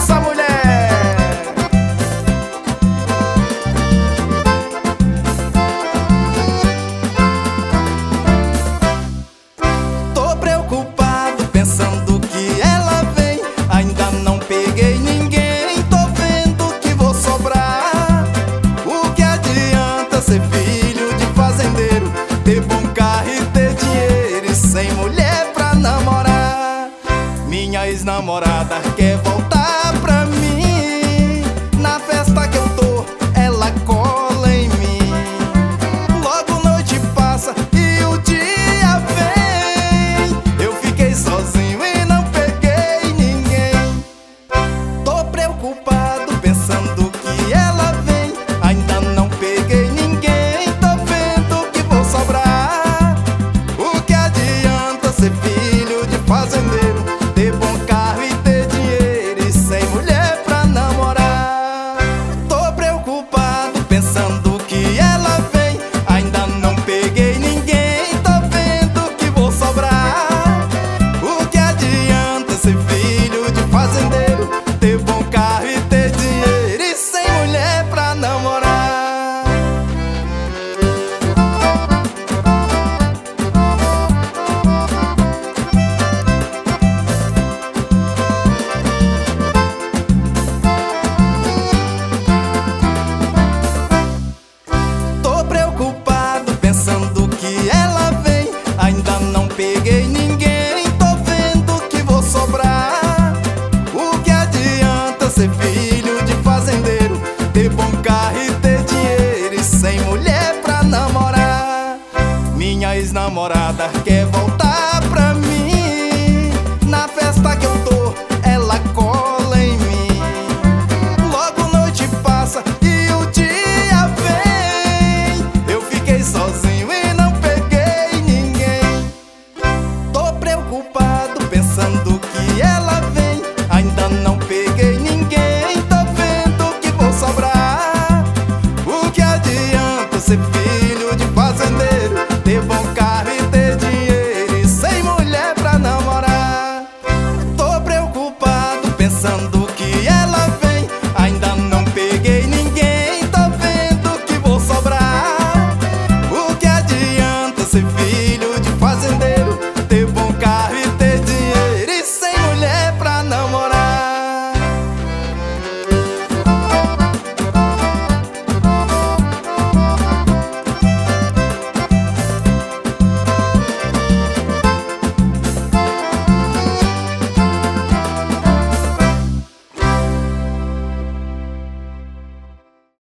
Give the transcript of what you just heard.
essa mulher. Tô preocupado pensando que ela vem. Ainda não peguei ninguém, tô vendo que vou sobrar. O que adianta ser filho de fazendeiro, ter bom carro e ter dinheiro e sem mulher pra namorar? Minha ex-namorada quer voltar pra mim. Na festa que eu tô, ela cola em mim. Logo noite passa e o dia vem. Eu fiquei sozinho e não peguei ninguém. Tô preocupado pensando que ela vem. Ainda não peguei ninguém, tô vendo que vou sobrar. O que adianta ser filho de fazendeiro, ter bom carro e ter dinheiro e sem mulher pra namorar? Tô preocupado pensando que ela vem. Ainda não peguei ninguém, tô vendo que vou sobrar. O que adianta ser filho de fazendeiro, ter bom carro e ter dinheiro e sem mulher pra namorar? Tô preocupado pensando que ela vem. Ainda não peguei ninguém, tô vendo que vou sobrar. O que adianta ser filho de fazendeiro, ter bom carro e ter dinheiro e sem mulher pra namorar? Minha ex-namorada quer voltar pra mim. Na festa que eu tô, ela cola em mim. Logo noite passa e o dia vem. Eu fiquei sozinho e não peguei ninguém. Tô preocupado pensando que ela vem. Ainda não peguei ninguém, tô vendo que vou sobrar. O que adianta ser filho de fazendeiro, ter bom